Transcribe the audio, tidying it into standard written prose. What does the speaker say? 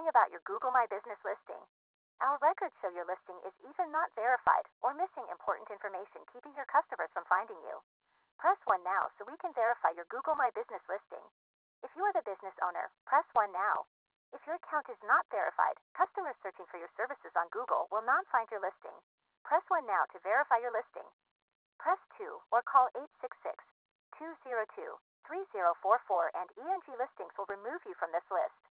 calling about your Google My Business listing. Our records show your listing is either not verified or missing important information, keeping your customers from finding you. Press 1 now so we can verify your Google My Business listing. If you are the business owner, press 1 now. If your account is not verified, customers searching for your services on Google will not find your listing. Press 1 now to verify your listing. Press 2 or call 866-202-3044 and ENG Listings will remove you from this list.